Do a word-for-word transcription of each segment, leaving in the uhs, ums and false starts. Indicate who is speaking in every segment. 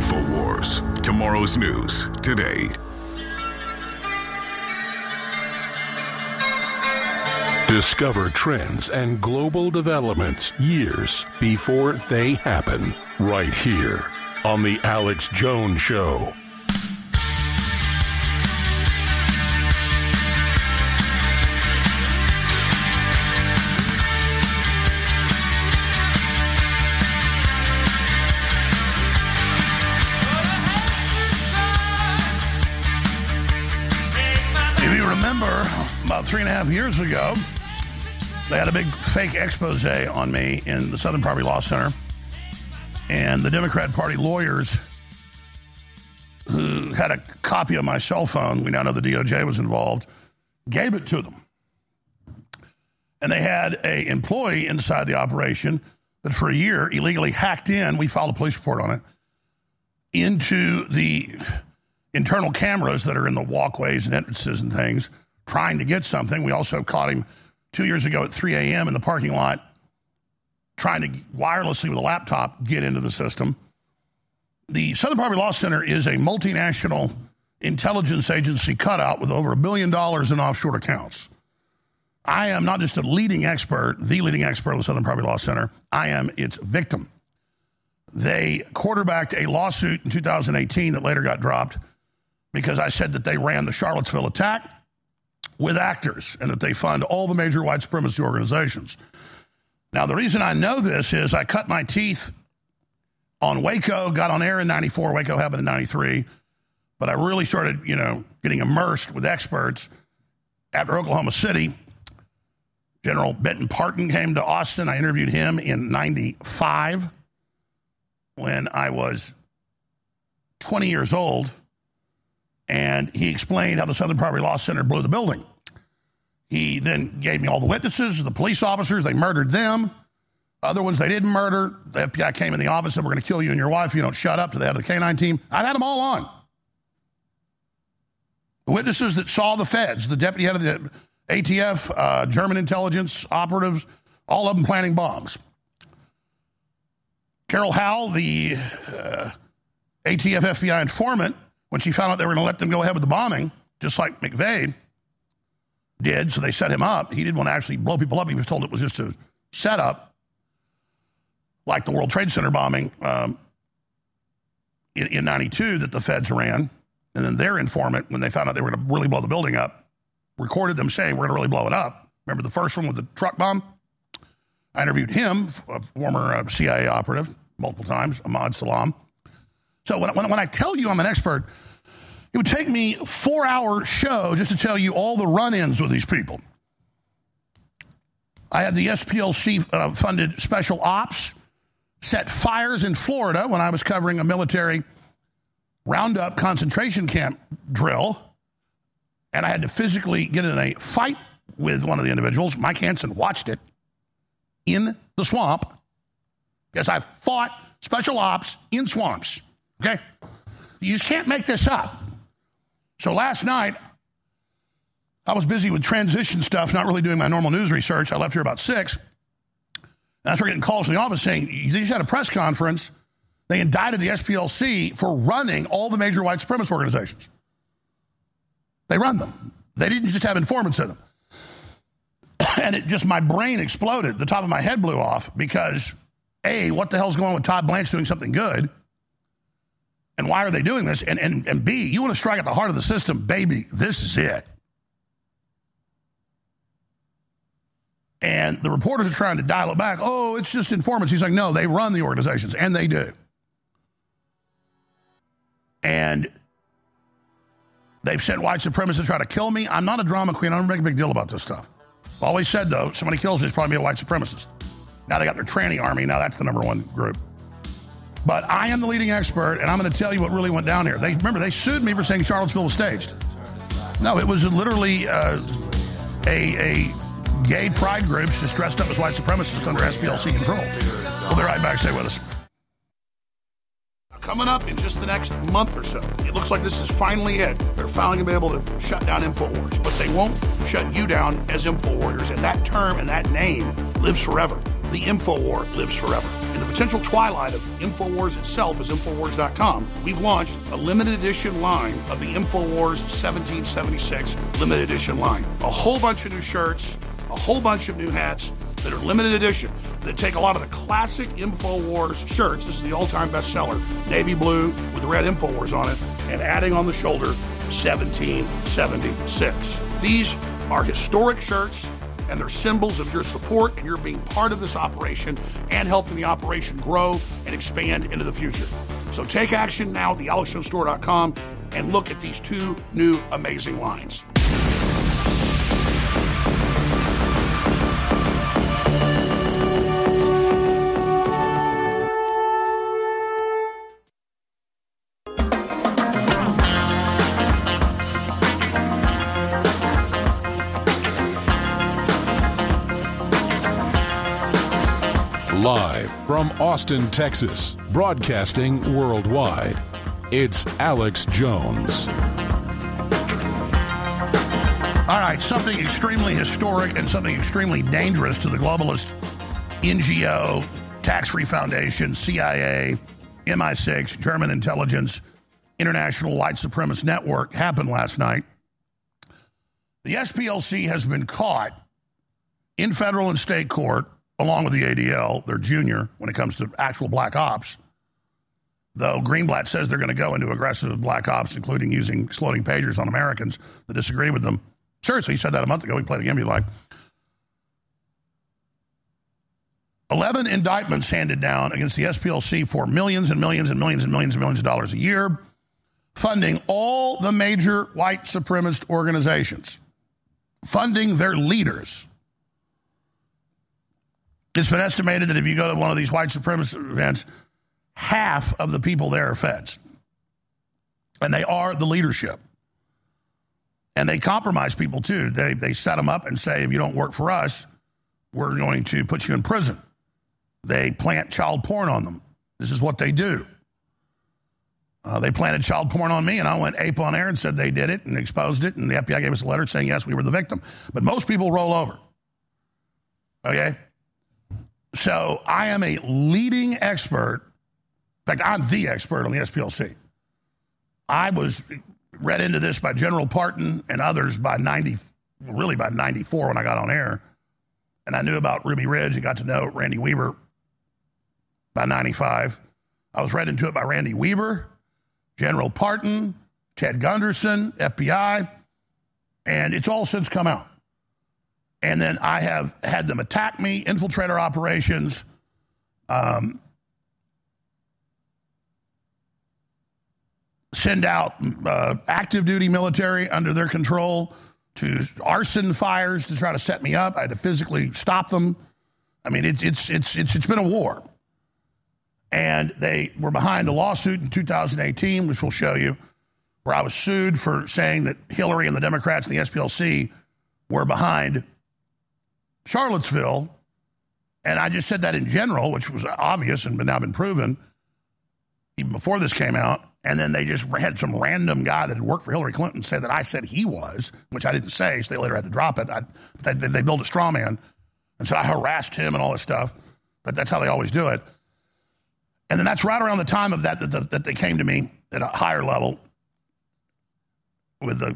Speaker 1: InfoWars. Tomorrow's news today. Discover trends and global developments years before they happen, right here on The Alex Jones Show.
Speaker 2: If you remember, about three and a half years ago, they had a big fake expose on me in the Southern Poverty Law Center. And the Democrat Party lawyers who had a copy of my cell phone, we now know the D O J was involved, gave it to them. And they had an employee inside the operation that for a year illegally hacked in, we filed a police report on it, into the internal cameras that are in the walkways and entrances and things, trying to get something. We also caught him two years ago at three a.m. in the parking lot, trying to wirelessly with a laptop get into the system. The Southern Poverty Law Center is a multinational intelligence agency cutout with over a billion dollars in offshore accounts. I am not just a leading expert, the leading expert of the Southern Poverty Law Center. I am its victim. They quarterbacked a lawsuit in two thousand eighteen that later got dropped because I said that they ran the Charlottesville attack with actors and that they fund all the major white supremacy organizations. Now, the reason I know this is I cut my teeth on Waco, got on air in ninety-four. Waco happened in ninety-three. But I really started, you know, getting immersed with experts after Oklahoma City. General Benton Parton came to Austin. I interviewed him in ninety-five when I was twenty years old. And he explained how the Southern Poverty Law Center blew the building. He then gave me all the witnesses, the police officers. They murdered them. Other ones they didn't murder. The F B I came in the office and said, we're going to kill you and your wife if you don't shut up. They have the K nine team. I had them all on. The witnesses that saw the feds, the deputy head of the A T F, uh, German intelligence operatives, all of them planting bombs. Carol Howell, the uh, A T F F B I informant, when she found out they were going to let them go ahead with the bombing, just like McVeigh did, so they set him up. He didn't want to actually blow people up. He was told it was just a setup, like the World Trade Center bombing um, in, in ninety-two that the feds ran. And then their informant, when they found out they were going to really blow the building up, recorded them saying, we're going to really blow it up. Remember the first one with the truck bomb? I interviewed him, a former uh, C I A operative, multiple times, Ahmad Salam. So when, when, when I tell you I'm an expert, it would take me a four-hour show just to tell you all the run-ins with these people. I had the S P L C-funded uh, special ops set fires in Florida when I was covering a military roundup concentration camp drill, and I had to physically get in a fight with one of the individuals. Mike Hansen watched it in the swamp. Yes, I've fought special ops in swamps. Okay? You just can't make this up. So last night, I was busy with transition stuff, not really doing my normal news research. I left here about six. And I started getting calls from the office saying, they just had a press conference. They indicted the S P L C for running all the major white supremacist organizations. They run them. They didn't just have informants in them. And it just, my brain exploded. The top of my head blew off because, A, what the hell's going on with Todd Blanche doing something good? And why are they doing this? And, and, and B, you want to strike at the heart of the system, baby, this is it. And the reporters are trying to dial it back. Oh, it's just informants. He's like, no, they run the organizations, and they do. And they've sent white supremacists to try to kill me. I'm not a drama queen. I don't make a big deal about this stuff. I've always said, though, somebody kills me, it's probably a white supremacist. Now they got their tranny army. Now that's the number one group. But I am the leading expert, and I'm going to tell you what really went down here. They remember, they sued me for saying Charlottesville was staged. No, it was literally uh, a, a gay pride groups just dressed up as white supremacists under S P L C control. We'll be right back. Stay with us. Coming up in just the next month or so, it looks like this is finally it. They're finally going to be able to shut down InfoWars, but they won't shut you down as InfoWarriors. And that term and that name lives forever. The InfoWar lives forever in the potential twilight of InfoWars itself is InfoWars dot com, we've launched a limited edition line of the InfoWars seventeen seventy-six limited edition line. A whole bunch of new shirts, a whole bunch of new hats that are limited edition, that take a lot of the classic InfoWars shirts. This is the all-time bestseller, navy blue with red InfoWars on it, and adding on the shoulder, seventeen seventy-six. These are historic shirts, and they're symbols of your support and your being part of this operation and helping the operation grow and expand into the future. So take action now at the alex jones store dot com and look at these two new amazing lines.
Speaker 1: Live from Austin, Texas, broadcasting worldwide, it's Alex Jones.
Speaker 2: All right, something extremely historic and something extremely dangerous to the globalist N G O, Tax-Free Foundation, C I A, M I six, German intelligence, International White Supremacist Network happened last night. The S P L C has been caught in federal and state court, along with the A D L. They're junior when it comes to actual black ops, though Greenblatt says they're going to go into aggressive black ops, including using exploding pagers on Americans that disagree with them. Seriously, he said that a month ago. He played a game he liked. eleven indictments handed down against the S P L C for millions and millions and millions and millions and millions of dollars a year, funding all the major white supremacist organizations, funding their leaders. It's been estimated that if you go to one of these white supremacist events, half of the people there are feds. And they are the leadership. And they compromise people, too. They, they set them up and say, if you don't work for us, we're going to put you in prison. They plant child porn on them. This is what they do. Uh, they planted child porn on me, and I went ape on air and said they did it and exposed it, and the F B I gave us a letter saying, yes, we were the victim. But most people roll over. Okay? So I am a leading expert. In fact, I'm the expert on the S P L C. I was read into this by General Parton and others by ninety, really by ninety-four when I got on air. And I knew about Ruby Ridge and got to know Randy Weaver by ninety-five. I was read into it by Randy Weaver, General Parton, Ted Gunderson, F B I, and it's all since come out. And then I have had them attack me, infiltrate our operations, um, send out uh, active duty military under their control to arson fires to try to set me up. I had to physically stop them. I mean, it, it's it's it's it's been a war. And they were behind a lawsuit in two thousand eighteen, which we'll show you, where I was sued for saying that Hillary and the Democrats and the S P L C were behind Charlottesville, and I just said that in general, which was obvious and now been proven even before this came out, and then they just had some random guy that had worked for Hillary Clinton say that I said he was, which I didn't say, so they later had to drop it. I, they, they built a straw man, and so I harassed him and all this stuff, but that's how they always do it. And then that's right around the time of that that, that, that they came to me at a higher level with the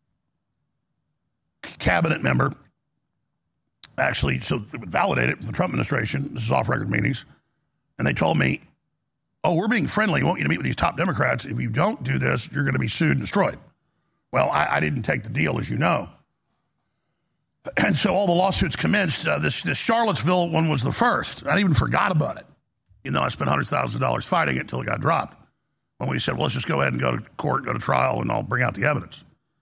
Speaker 2: cabinet member. Actually, so it would validate it from the Trump administration. This is off-record meetings. And they told me, oh, we're being friendly. We want you to meet with these top Democrats. If you don't do this, you're going to be sued and destroyed. Well, I, I didn't take the deal, as you know. And so all the lawsuits commenced. Uh, this, this Charlottesville one was the first. I even forgot about it, even though I spent hundreds of thousands of dollars fighting it until it got dropped. When we said, well, let's just go ahead and go to court, go to trial, and I'll bring out the evidence.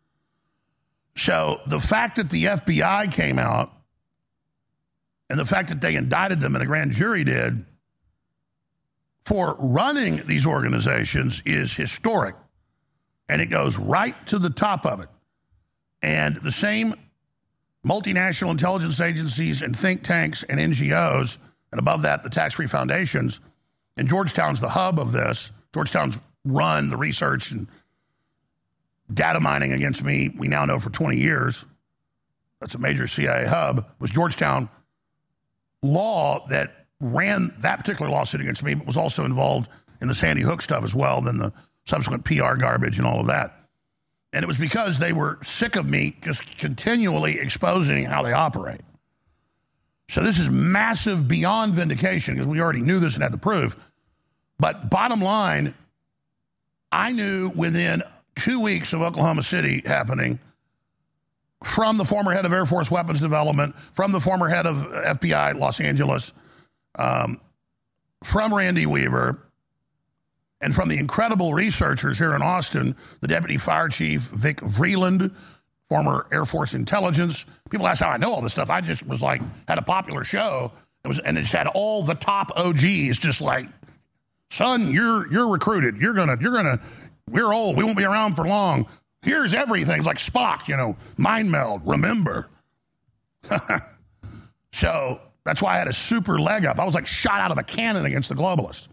Speaker 2: So the fact that the F B I came out and the fact that they indicted them and the grand jury did for running these organizations is historic. And it goes right to the top of it. And the same multinational intelligence agencies and think tanks and N G Os, and above that, the tax-free foundations, and Georgetown's the hub of this. Georgetown's run the research and data mining against me, we now know for twenty years. That's a major C I A hub. It was Georgetown law that ran that particular lawsuit against me, but was also involved in the Sandy Hook stuff as well, then the subsequent P R garbage and all of that. And it was because they were sick of me just continually exposing how they operate. So this is massive beyond vindication, because we already knew this and had the proof. But bottom line, I knew within two weeks of Oklahoma City happening, from the former head of Air Force Weapons Development, from the former head of F B I Los Angeles, um, from Randy Weaver, and from the incredible researchers here in Austin, the Deputy Fire Chief, Vic Vreeland, former Air Force Intelligence. People ask how I know all this stuff. I just was like, had a popular show, it was, and it had all the top O Gs just like, son, you're you're recruited. You're gonna, you're gonna, we're old. We won't be around for long. Here's everything. It's like Spock, you know, mind meld, remember. So that's why I had a super leg up. I was like shot out of a cannon against the globalists.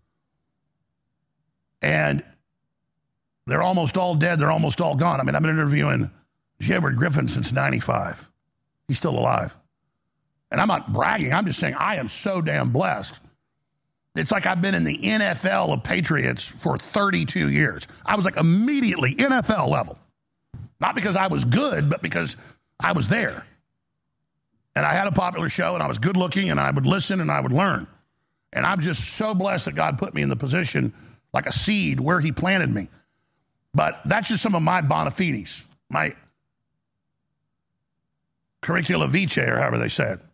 Speaker 2: And they're almost all dead. They're almost all gone. I mean, I've been interviewing J. Edward Griffin since ninety-five. He's still alive. And I'm not bragging. I'm just saying I am so damn blessed. It's like I've been in the N F L of Patriots for thirty-two years. I was like immediately N F L level. Not because I was good, but because I was there. And I had a popular show, and I was good looking, and I would listen, and I would learn. And I'm just so blessed that God put me in the position like a seed where he planted me. But that's just some of my bona fides, my curricula vitae, or however they say it.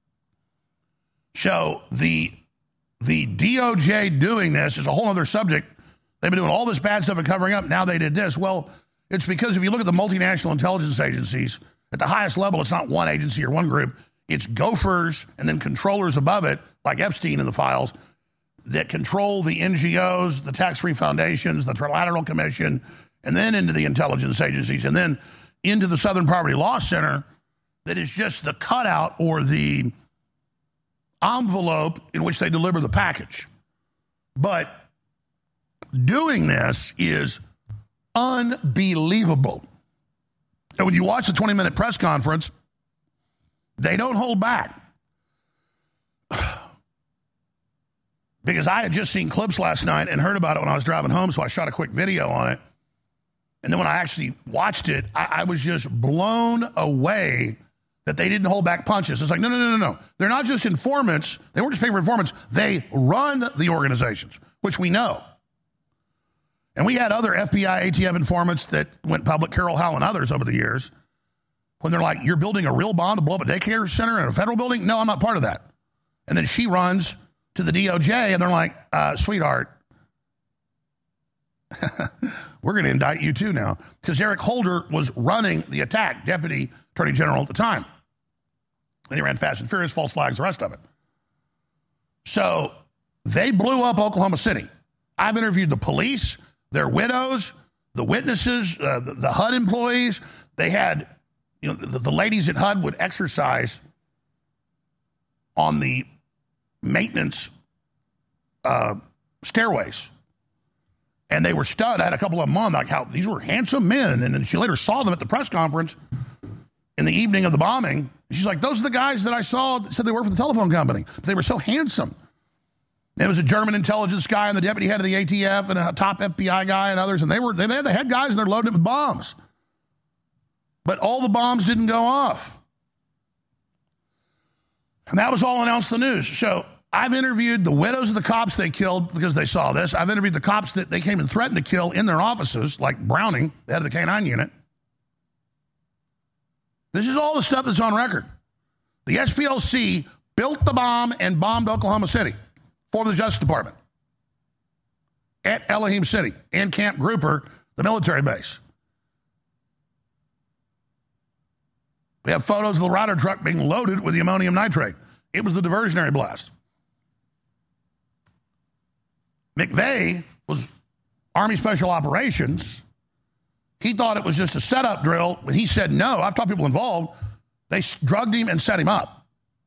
Speaker 2: So the, the D O J doing this is a whole other subject. They've been doing all this bad stuff and covering up. Now they did this. Well, it's because if you look at the multinational intelligence agencies, at the highest level, it's not one agency or one group. It's gophers and then controllers above it, like Epstein in the files, that control the N G Os, the tax-free foundations, the Trilateral Commission, and then into the intelligence agencies, and then into the Southern Poverty Law Center, that is just the cutout or the envelope in which they deliver the package. But doing this is unbelievable. And when you watch the twenty-minute press conference, they don't hold back. Because I had just seen clips last night and heard about it when I was driving home, so I shot a quick video on it. And then when I actually watched it, I, I was just blown away that they didn't hold back punches. It's like, no, no, no, no, no. They're not just informants. They weren't just paying for informants. They run the organizations, which we know. And we had other F B I, A T F informants that went public, Carol Howell and others over the years, when they're like, you're building a real bomb to blow up a daycare center in a federal building? No, I'm not part of that. And then she runs to the D O J, and they're like, uh, sweetheart, we're going to indict you too now. Because Eric Holder was running the attack, Deputy Attorney General at the time. And he ran Fast and Furious, false flags, the rest of it. So they blew up Oklahoma City. I've interviewed the police, their widows, the witnesses, uh, the, the H U D employees. They had, you know, the, the ladies at H U D would exercise on the maintenance uh, stairways. And they were stunned. I had a couple of them on, like how these were handsome men. And then she later saw them at the press conference in the evening of the bombing. She's like, those are the guys that I saw that said they worked for the telephone company. But they were so handsome. There was a German intelligence guy and the deputy head of the A T F and a top F B I guy and others. And they were they had the head guys and they're loading it with bombs. But all the bombs didn't go off. And that was all announced in the news. So I've interviewed the widows of the cops they killed because they saw this. I've interviewed the cops that they came and threatened to kill in their offices, like Browning, the head of the K nine unit. This is all the stuff that's on record. The S P L C built the bomb and bombed Oklahoma City for the Justice Department at Elohim City and Camp Grouper, the military base. We have photos of the Ryder truck being loaded with the ammonium nitrate. It was the diversionary blast. McVeigh was Army Special Operations. He thought it was just a setup drill. When he said no, I've talked to people involved, they drugged him and set him up.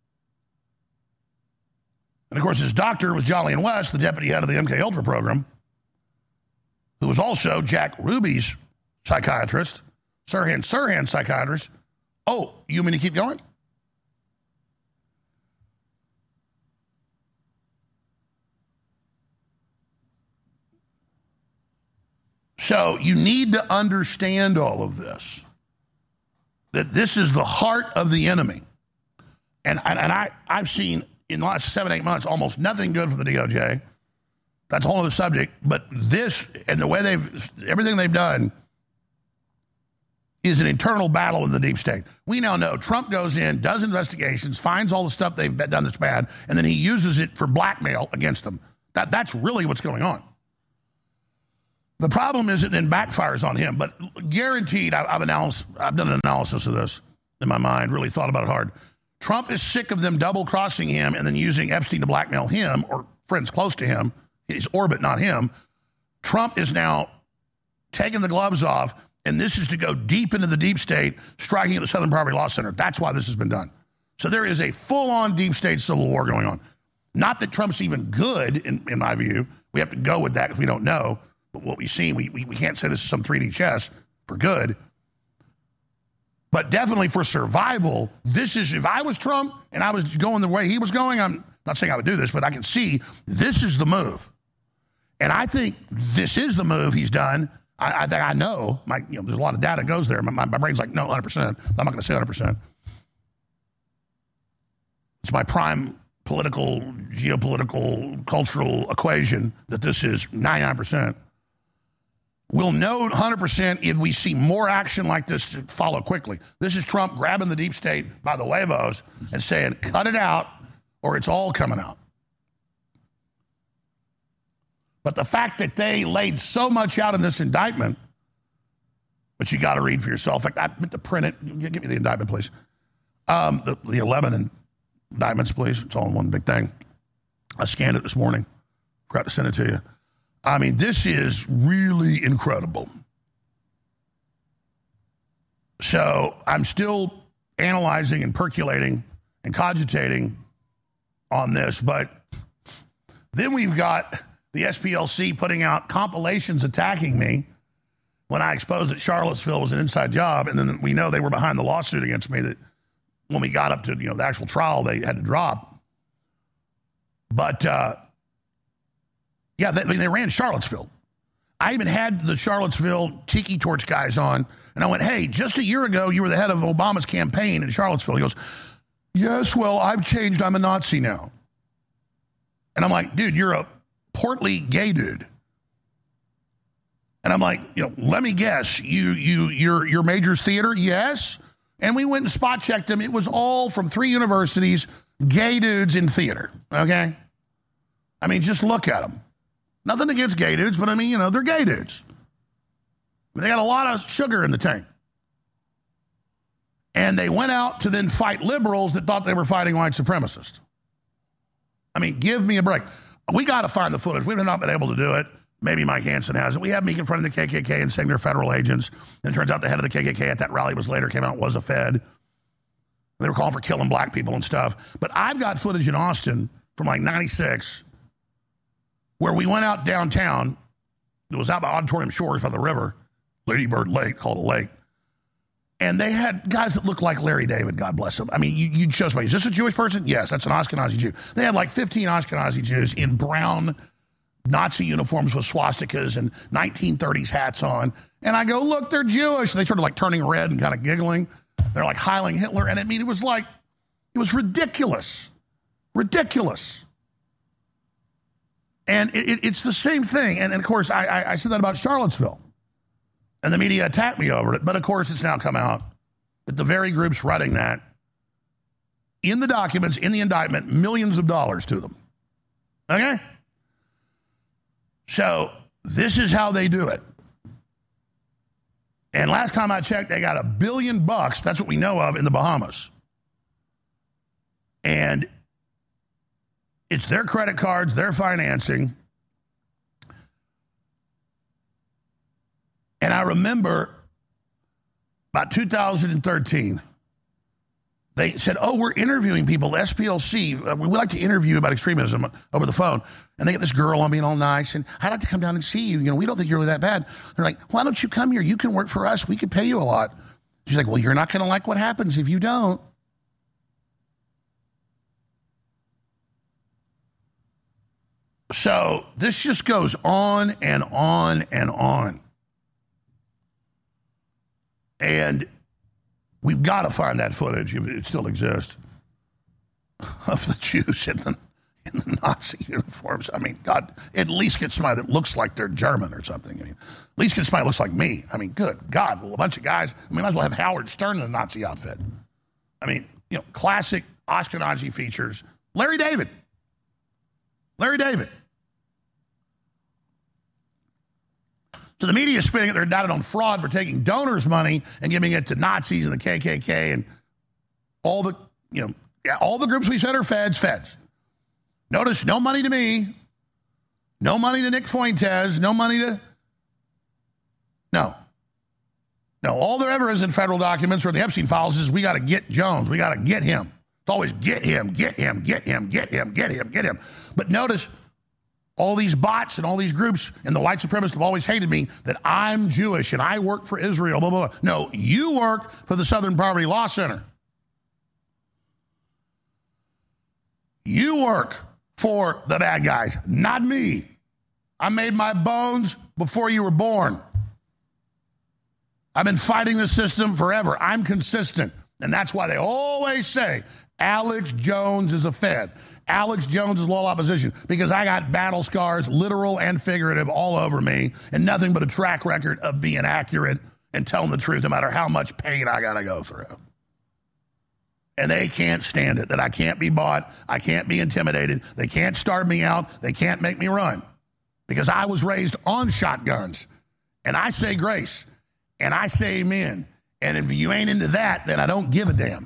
Speaker 2: And, of course, his doctor was Jolyon West, the deputy head of the M K Ultra program, who was also Jack Ruby's psychiatrist, Sirhan Sirhan's psychiatrist. Oh, you mean to keep going? So you need to understand all of this, that this is the heart of the enemy. And, and, and I, I've seen in the last seven, eight months almost nothing good from the D O J. That's a whole other subject. But this and the way they've, everything they've done is an internal battle with the deep state. We now know Trump goes in, does investigations, finds all the stuff they've done that's bad, and then he uses it for blackmail against them. That, that's really what's going on. The problem is it then backfires on him, but guaranteed, I, I've, analysis, I've done an analysis of this in my mind, really thought about it hard. Trump is sick of them double-crossing him and then using Epstein to blackmail him or friends close to him, his orbit, not him. Trump is now taking the gloves off, and this is to go deep into the deep state, striking at the Southern Poverty Law Center. That's why this has been done. So there is a full-on deep state civil war going on. Not that Trump's even good, in, in my view. We have to go with that because we don't know. But what we've seen, we, we, we can't say this is some three D chess for good. But definitely for survival, this is, if I was Trump and I was going the way he was going, I'm not saying I would do this, but I can see this is the move. And I think this is the move he's done. I, I think I know, my, you know, there's a lot of data goes there. My, my, my brain's like, no, one hundred percent. I'm not going to say one hundred percent. It's my prime political, geopolitical, cultural equation that this is ninety-nine percent. We'll know one hundred percent if we see more action like this to follow quickly. This is Trump grabbing the deep state by the huevos and saying, cut it out or it's all coming out. But the fact that they laid so much out in this indictment, but you got to read for yourself. I meant to print it. Give me the indictment, please. Um, the, the eleven indictments, please. It's all in one big thing. I scanned it this morning. Forgot to send it to you. I mean, this is really incredible. So I'm still analyzing and percolating and cogitating on this, but then we've got the S P L C putting out compilations attacking me when I exposed that Charlottesville was an inside job, and then we know they were behind the lawsuit against me that when we got up to, you know, the actual trial, they had to drop. But, uh, yeah, they, I mean, they ran Charlottesville. I even had the Charlottesville Tiki Torch guys on, and I went, hey, just a year ago, you were the head of Obama's campaign in Charlottesville. He goes, yes, well, I've changed. I'm a Nazi now. And I'm like, dude, you're a portly gay dude. And I'm like, you know, let me guess, you, you, your, your major's theater? Yes. And we went and spot checked them. It was all from three universities, gay dudes in theater. Okay. I mean, just look at them. Nothing against gay dudes, but I mean, you know, they're gay dudes. They got a lot of sugar in the tank. And they went out to then fight liberals that thought they were fighting white supremacists. I mean, give me a break. We got to find the footage. We've not been able to do it. Maybe Mike Hansen has it. We have me confronting the K K K and saying they're federal agents. And it turns out the head of the K K K at that rally was later came out was a Fed. They were calling for killing black people and stuff. But I've got footage in Austin from like ninety-six where we went out downtown. It was out by Auditorium Shores by the river, Lady Bird Lake, called a lake. And they had guys that looked like Larry David, God bless them. I mean, you, you'd show somebody, is this a Jewish person? Yes, that's an Ashkenazi Jew. They had like fifteen Ashkenazi Jews in brown Nazi uniforms with swastikas and nineteen thirties hats on. And I go, look, they're Jewish. And they started like turning red and kind of giggling. They're like Heiling Hitler. And I mean, it was like, it was ridiculous. Ridiculous. And it, it, it's the same thing. And, and of course, I, I, I said that about Charlottesville. And the media attacked me over it. But of course, it's now come out that the very groups running that, in the documents, in the indictment, millions of dollars to them. Okay? So this is how they do it. And last time I checked, they got a billion bucks. That's what we know of in the Bahamas. And it's their credit cards, their financing. And I remember about two thousand thirteen, they said, oh, we're interviewing people, S P L C. Uh, we would like to interview about extremism over the phone. And they get this girl on being all nice. And I'd like to come down and see you. You know, we don't think you're really that bad. They're like, why don't you come here? You can work for us. We could pay you a lot. She's like, well, you're not going to like what happens if you don't. So this just goes on and on and on. And we've got to find that footage, if it still exists, of the Jews in the, in the Nazi uniforms. I mean, God, at least get somebody that looks like they're German or something. I mean, at least get somebody that looks like me. I mean, good God, a bunch of guys. I mean, might as well have Howard Stern in a Nazi outfit. I mean, you know, classic Ashkenazi features. Larry David. Larry David. So the media is spinning it. They're indicted on fraud for taking donors' money and giving it to Nazis and the K K K and all the, you know, yeah, all the groups we said are feds, feds. Notice, no money to me, no money to Nick Fuentes, no money to, no. No, all there ever is in federal documents or the Epstein files is we got to get Jones. We got to get him. It's always get him, get him, get him, get him, get him, get him. But notice, all these bots and all these groups and the white supremacists have always hated me that I'm Jewish and I work for Israel, blah, blah, blah. No, you work for the Southern Poverty Law Center. You work for the bad guys, not me. I made my bones before you were born. I've been fighting the system forever. I'm consistent. And that's why they always say Alex Jones is a Fed. Alex Jones is loyal opposition because I got battle scars, literal and figurative, all over me and nothing but a track record of being accurate and telling the truth no matter how much pain I got to go through. And they can't stand it, that I can't be bought, I can't be intimidated, they can't starve me out, they can't make me run. Because I was raised on shotguns. And I say grace. And I say amen. And if you ain't into that, then I don't give a damn.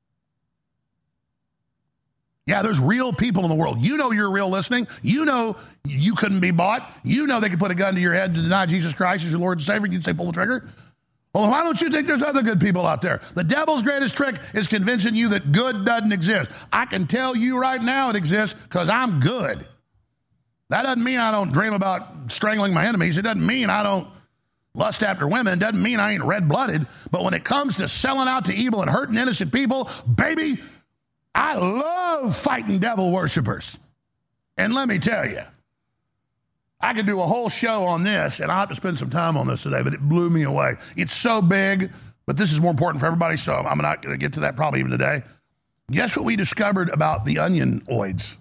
Speaker 2: Yeah, there's real people in the world. You know you're real listening. You know you couldn't be bought. You know they could put a gun to your head to deny Jesus Christ as your Lord and Savior. You'd say, pull the trigger. Well, why don't you think there's other good people out there? The devil's greatest trick is convincing you that good doesn't exist. I can tell you right now it exists because I'm good. That doesn't mean I don't dream about strangling my enemies. It doesn't mean I don't lust after women. It doesn't mean I ain't red-blooded. But when it comes to selling out to evil and hurting innocent people, baby, I love fighting devil worshipers. And let me tell you, I could do a whole show on this, and I'll have to spend some time on this today, but it blew me away. It's so big, but this is more important for everybody, so I'm not going to get to that probably even today. Guess what we discovered about the onionoids?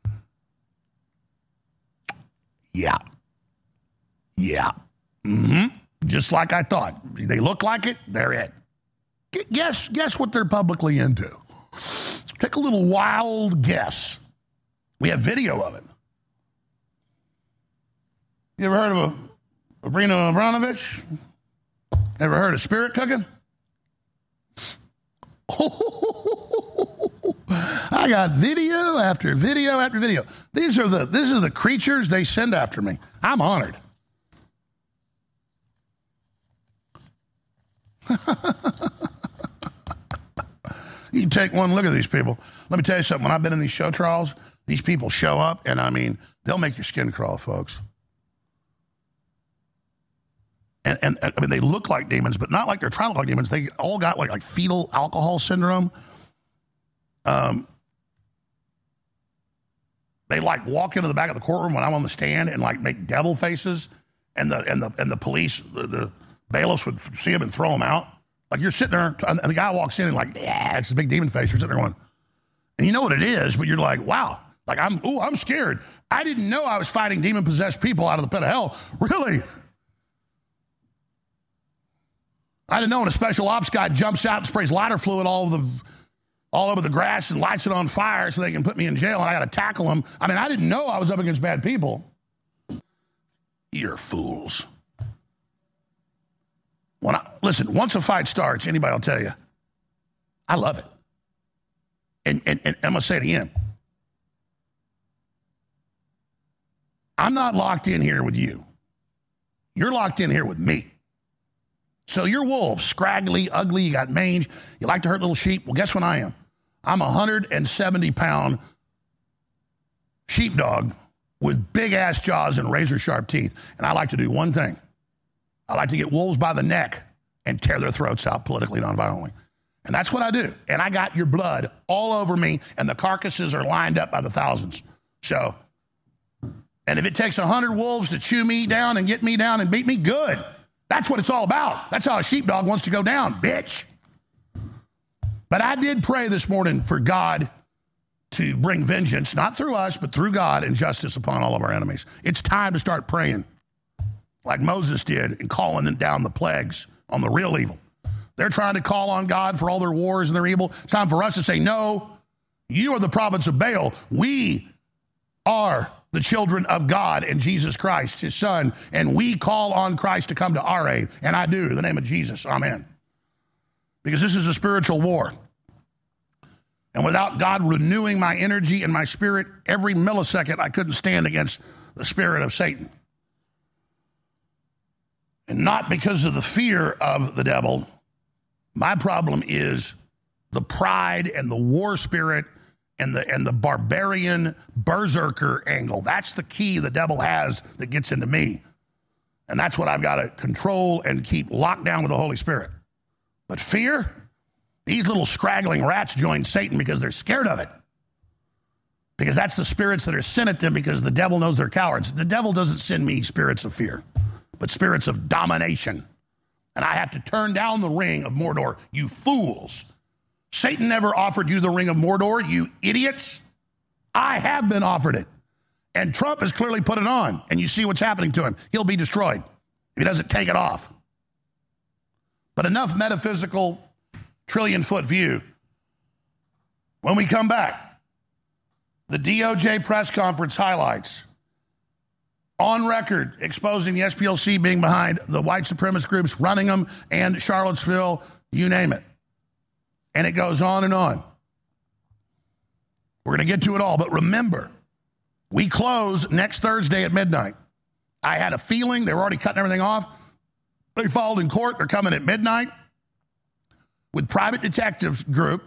Speaker 2: Yeah. Yeah. Mm-hmm. Just like I thought. They look like it, they're it. Guess, guess what they're publicly into. Take a little wild guess. We have video of it. You ever heard of a Abrina Abramovich? Ever heard of spirit cooking? Oh, I got video after video after video. These are the these are the creatures they send after me. I'm honored. You can take one look at these people. Let me tell you something. When I've been in these show trials, these people show up, and I mean, they'll make your skin crawl, folks. And, and I mean, they look like demons, but not like they're trying to look like demons. They all got like, like fetal alcohol syndrome. Um, they like walk into the back of the courtroom when I'm on the stand and like make devil faces, and the and the and the police, the, the bailiffs would see them and throw them out. Like you're sitting there, and the guy walks in and like, yeah, it's a big demon face. You're sitting there going, and you know what it is, but you're like, wow, like I'm, ooh, I'm scared. I didn't know I was fighting demon possessed people out of the pit of hell. Really? I didn't know when a special ops guy jumps out and sprays lighter fluid all over the, all over the grass and lights it on fire so they can put me in jail and I got to tackle them. I mean, I didn't know I was up against bad people. You're fools. When I, listen, once a fight starts, anybody will tell you, I love it. And, and, and I'm going to say it again. I'm not locked in here with you. You're locked in here with me. So you're wolves, scraggly, ugly, you got mange, you like to hurt little sheep. Well, guess what I am? I'm a one hundred seventy pound sheepdog with big-ass jaws and razor-sharp teeth. And I like to do one thing. I like to get wolves by the neck and tear their throats out politically, nonviolently. And that's what I do. And I got your blood all over me, and the carcasses are lined up by the thousands. So, and if it takes one hundred wolves to chew me down and get me down and beat me, good. That's what it's all about. That's how a sheepdog wants to go down, bitch. But I did pray this morning for God to bring vengeance, not through us, but through God, and justice upon all of our enemies. It's time to start praying like Moses did and calling down the plagues on the real evil. They're trying to call on God for all their wars and their evil. It's time for us to say, no, you are the province of Baal. We are the children of God and Jesus Christ, his son, and we call on Christ to come to our aid. And I do, in the name of Jesus. Amen. Because this is a spiritual war. And without God renewing my energy and my spirit every millisecond, I couldn't stand against the spirit of Satan. And not because of the fear of the devil. My problem is the pride and the war spirit and the and the barbarian berserker angle. That's the key the devil has that gets into me. And that's what I've got to control and keep locked down with the Holy Spirit. But fear, these little scraggling rats join Satan because they're scared of it. Because that's the spirits that are sent at them because the devil knows they're cowards. The devil doesn't send me spirits of fear, but spirits of domination. And I have to turn down the ring of Mordor, you fools. Satan never offered you the ring of Mordor, you idiots. I have been offered it. And Trump has clearly put it on. And you see what's happening to him. He'll be destroyed if he doesn't take it off. But enough metaphysical trillion-foot view. When we come back, the D O J press conference highlights on record exposing the S P L C being behind the white supremacist groups, running them, and Charlottesville, you name it. And it goes on and on. We're going to get to it all, but remember, we close next Thursday at midnight. I had a feeling they were already cutting everything off. They filed in court. They're coming at midnight with private detectives group,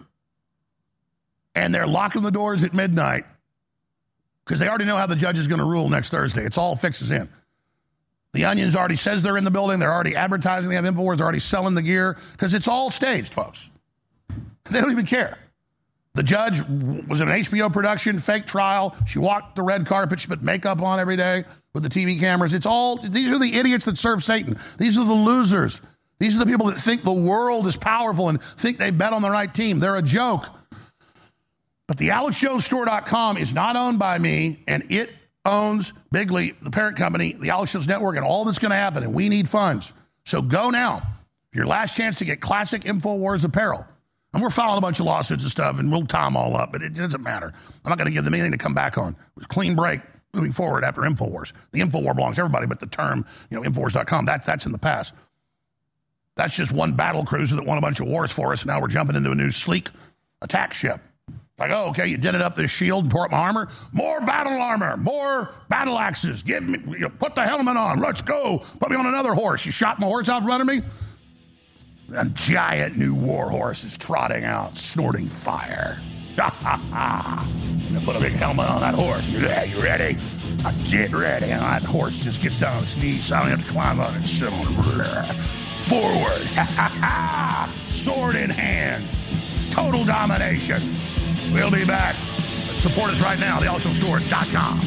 Speaker 2: and they're locking the doors at midnight because they already know how the judge is going to rule next Thursday. It's all fixes in. The Onion's already says they're in the building. They're already advertising. They have InfoWars. They're already selling the gear because it's all staged, folks. They don't even care. The judge was in an H B O production, fake trial. She walked the red carpet. She put makeup on every day with the T V cameras. It's all, these are the idiots that serve Satan. These are the losers. These are the people that think the world is powerful and think they bet on the right team. They're a joke. But the Alex Jones Store dot com is not owned by me, and it owns Bigly, the parent company, the Alex Jones Network, and all that's going to happen, and we need funds. So go now. Your last chance to get classic InfoWars apparel. And we're filing a bunch of lawsuits and stuff, and we'll tie them all up, but it doesn't matter. I'm not going to give them anything to come back on. It was a clean break moving forward after InfoWars. The InfoWar belongs to everybody, but the term, you know, InfoWars dot com, that, that's in the past. That's just one battle cruiser that won a bunch of wars for us, and now we're jumping into a new sleek attack ship. Like, oh, okay, you did it up this shield and tore up my armor. More battle armor, more battle axes. Give me, you know, put the helmet on. Let's go. Put me on another horse. You shot my horse out from under me? A giant new war horse is trotting out, snorting fire. Ha ha ha. I'm put a big helmet on that horse. Yeah, you ready? I get ready. And that horse just gets down on its knees. So I don't have to climb on it. Sit on it. Forward. Ha ha ha. Sword in hand. Total domination. We'll be back. Support us right now, the Alex Jones Store dot com.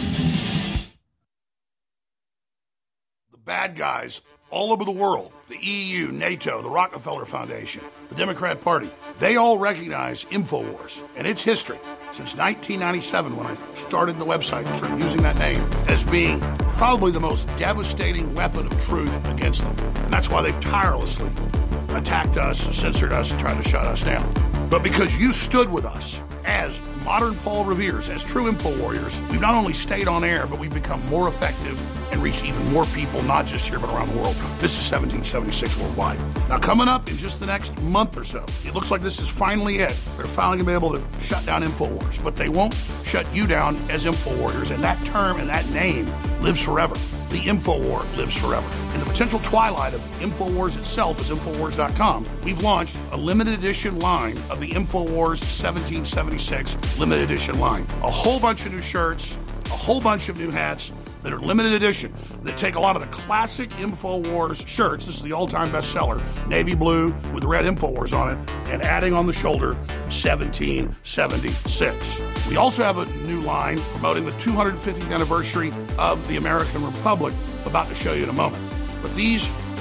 Speaker 2: The bad guys all over the world, the E U, NATO, the Rockefeller Foundation, the Democrat Party, they all recognize InfoWars and its history since nineteen ninety-seven when I started the website and started using that name as being probably the most devastating weapon of truth against them. And that's why they've tirelessly attacked us, censored us, and tried to shut us down. But because you stood with us as modern Paul Revere's, as true info warriors, we've not only stayed on air, but we've become more effective and reached even more people, not just here, but around the world. This is seventeen seventy-six worldwide. Now, coming up in just the next month or so, it looks like this is finally it. They're finally going to be able to shut down InfoWars, but they won't shut you down as info warriors, and that term and that name lives forever. The InfoWar lives forever. In the potential twilight of InfoWars itself as InfoWars dot com, we've launched a limited edition line of the InfoWars seventeen seventy-six limited edition line. A whole bunch of new shirts, a whole bunch of new hats that are limited edition that take a lot of the classic InfoWars shirts. This is the all-time bestseller, navy blue with red InfoWars on it, and adding on the shoulder seventeen seventy-six. We also have a new line promoting the two hundred fiftieth anniversary of the American Republic, about to show you in a moment. But these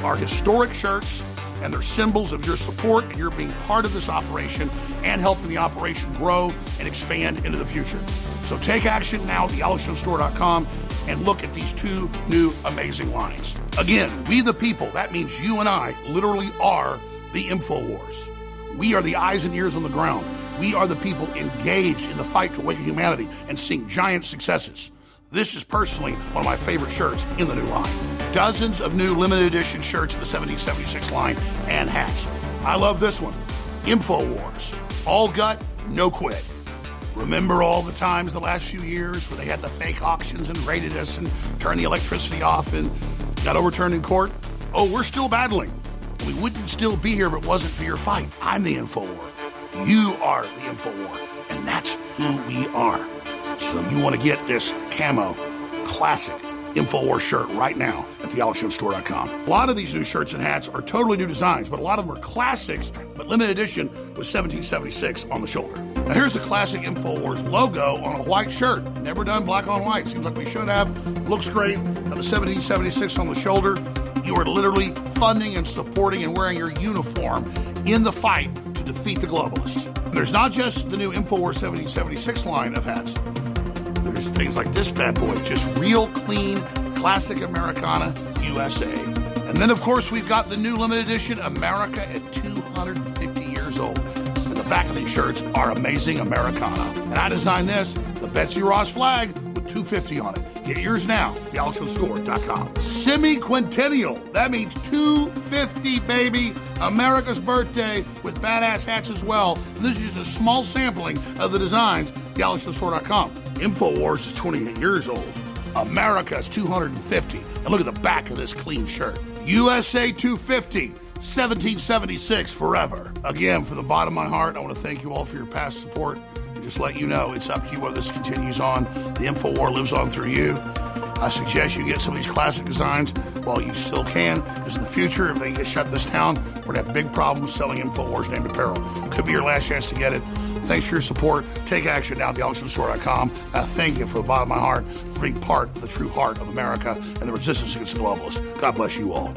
Speaker 2: are historic shirts, and they're symbols of your support and your being part of this operation and helping the operation grow and expand into the future. So take action now at the alex jones store dot com and look at these two new amazing lines. Again, we the people, that means you and I literally are the InfoWars. We are the eyes and ears on the ground. We are the people engaged in the fight to awaken humanity and seeing giant successes. This is personally one of my favorite shirts in the new line. Dozens of new limited edition shirts in the seventeen seventy-six line and hats. I love this one. InfoWars. All gut, no quit. Remember all the times the last few years where they had the fake auctions and raided us and turned the electricity off and got overturned in court? Oh, we're still battling. We wouldn't still be here if it wasn't for your fight. I'm the InfoWar. You are the InfoWar. And that's who we are. So you want to get this camo classic InfoWars shirt right now at the alex jones store dot com. A lot of these new shirts and hats are totally new designs, but a lot of them are classics, but limited edition with seventeen seventy-six on the shoulder. Now here's the classic InfoWars logo on a white shirt. Never done black on white. Seems like we should have. Looks great. Got the seventeen seventy-six on the shoulder. You are literally funding and supporting and wearing your uniform in the fight to defeat the globalists. And there's not just the new InfoWars seventeen seventy-six line of hats. There's things like this bad boy, just real clean, classic Americana U S A. And then, of course, we've got the new limited edition America at two hundred fifty years old. And the back of these shirts are amazing Americana. And I designed this, the Betsy Ross flag with two fifty on it. Get yours now at the alex jones store dot com. Semi-quintennial. That means two fifty, baby. America's birthday with badass hats as well. And this is just a small sampling of the designs at the alex jones store dot com. InfoWars is twenty-eight years old. America is two hundred fifty. And look at the back of this clean shirt. U S A two fifty. seventeen seventy-six forever. Again, from the bottom of my heart, I want to thank you all for your past support. And just let you know, it's up to you whether this continues on. The InfoWar lives on through you. I suggest you get some of these classic designs while you still can, because in the future, if they get shut this down, we're going to have big problems selling InfoWars named apparel. Could be your last chance to get it. Thanks for your support. Take action now at the alex jones store dot com. I thank you from the bottom of my heart for being part of the true heart of America and the resistance against the globalists. God bless you all.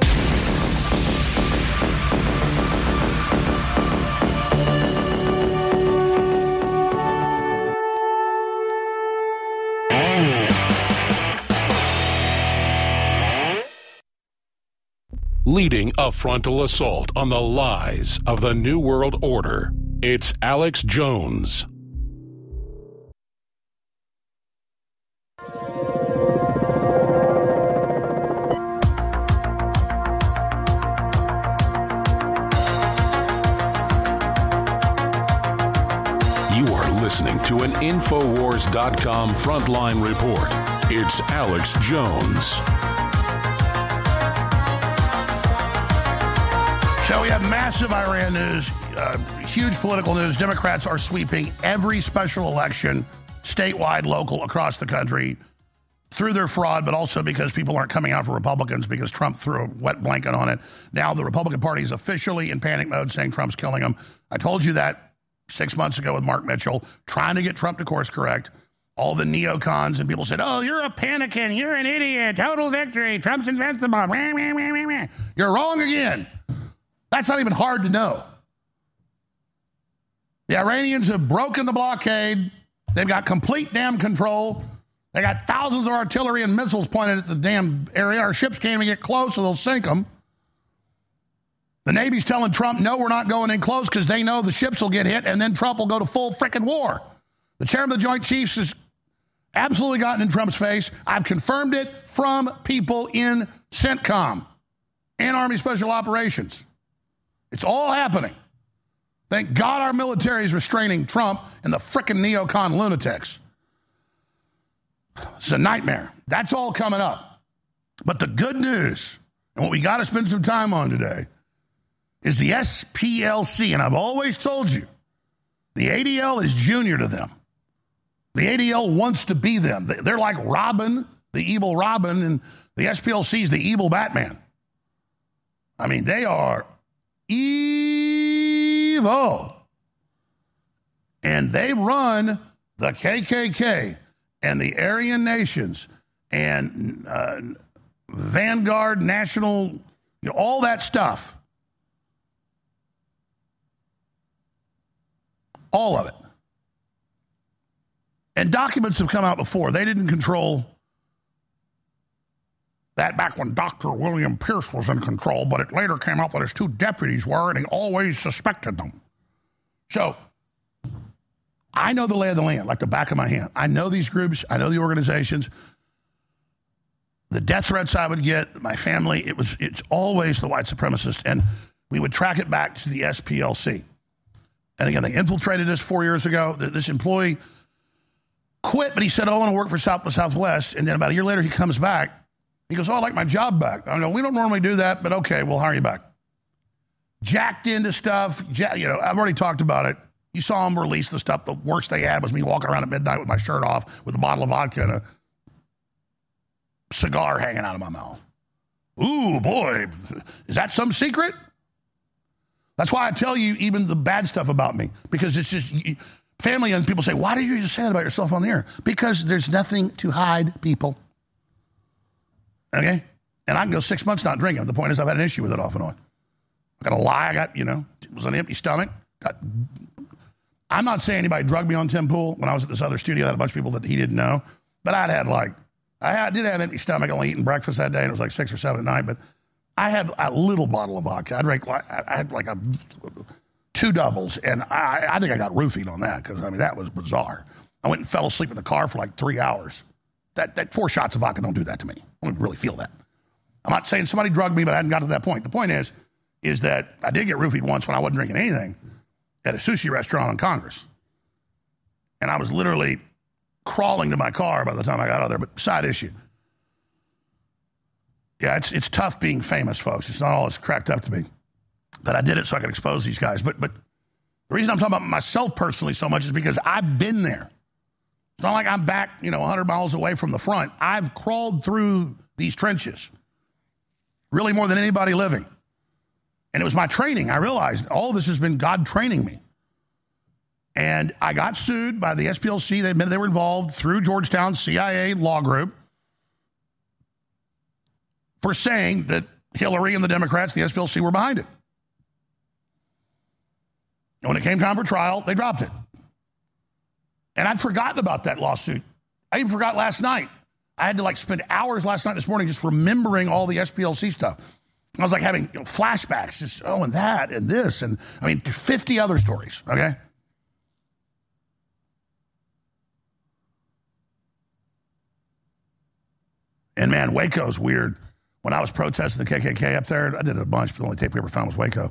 Speaker 1: Leading a frontal assault on the lies of the New World Order, it's Alex Jones. You are listening to an Infowars dot com frontline report. It's Alex Jones.
Speaker 2: So we have massive Iran news, uh, huge political news. Democrats are sweeping every special election, statewide, local, across the country, through their fraud, but also because people aren't coming out for Republicans because Trump threw a wet blanket on it. Now the Republican Party is officially in panic mode, saying Trump's killing them. I told you that six months ago with Mark Mitchell, trying to get Trump to course correct. All the neocons and people said, oh, you're a panicking, you're an idiot, total victory, Trump's invincible. You're wrong again. That's not even hard to know. The Iranians have broken the blockade. They've got complete damn control. They got thousands of artillery and missiles pointed at the damn area. Our ships can't even get close, so they'll sink them. The Navy's telling Trump, no, we're not going in close because they know the ships will get hit, and then Trump will go to full frickin' war. The chairman of the Joint Chiefs has absolutely gotten in Trump's face. I've confirmed it from people in CENTCOM and Army Special Operations. It's all happening. Thank God our military is restraining Trump and the frickin' neocon lunatics. It's a nightmare. That's all coming up. But the good news, and what we got to spend some time on today, is the S P L C. And I've always told you, the A D L is junior to them. The A D L wants to be them. They're like Robin, the evil Robin, and the S P L C is the evil Batman. I mean, they are evil. And they run the K K K and the Aryan Nations and uh, Vanguard National You know, all that stuff. All of it. And documents have come out before. They didn't control that back when Doctor William Pierce was in control, but it later came out that his two deputies were, and he always suspected them. So, I know the lay of the land like the back of my hand. I know these groups. I know the organizations. The death threats I would get, my family, it was, it's always the white supremacists, and we would track it back to the S P L C. And again, they infiltrated us four years ago. This employee quit, but he said, oh, I want to work for South by Southwest. And then about a year later, he comes back. He goes, oh, I like my job back. I go, we don't normally do that, but okay, we'll hire you back. Jacked into stuff. You know, I've already talked about it. You saw him release the stuff. The worst they had was me walking around at midnight with my shirt off with a bottle of vodka and a cigar hanging out of my mouth. Ooh, boy, is that some secret? That's why I tell you even the bad stuff about me, because it's just family and people say, why did you just say that about yourself on the air? Because there's nothing to hide, people. Okay? And I can go six months not drinking. The point is I've had an issue with it off and on. I got a lie. I got, you know, it was an empty stomach. Got, I'm not saying anybody drugged me on Tim Pool. When I was at this other studio, I had a bunch of people that he didn't know. But I'd had like, I had, did have an empty stomach, only eating breakfast that day, and it was like six or seven at night. But I had a little bottle of vodka. I drank like, I had like a two doubles, and I, I think I got roofied on that because, I mean, that was bizarre. I went and fell asleep in the car for like three hours. That, that four shots of vodka don't do that to me. I don't really feel that. I'm not saying somebody drugged me, but I hadn't got to that point. The point is, is that I did get roofied once when I wasn't drinking anything at a sushi restaurant on Congress. And I was literally crawling to my car by the time I got out of there, but side issue. Yeah, it's it's tough being famous, folks. It's not all it's cracked up to be. That I did it so I could expose these guys. But but the reason I'm talking about myself personally so much is because I've been there. It's not like I'm back, you know, one hundred miles away from the front. I've crawled through these trenches, really more than anybody living. And it was my training. I realized all of this has been God training me. And I got sued by the S P L C. They admitted they were involved through Georgetown C I A law group for saying that Hillary and the Democrats, the S P L C, were behind it. And when it came time for trial, they dropped it. And I'd forgotten about that lawsuit. I even forgot last night. I had to like spend hours last night this morning just remembering all the S P L C stuff. I was like having you know, flashbacks, just, oh, and that, and this, and I mean, fifty other stories, okay? And man, Waco's weird. When I was protesting the K K K up there, I did it a bunch, but the only tape we ever found was Waco.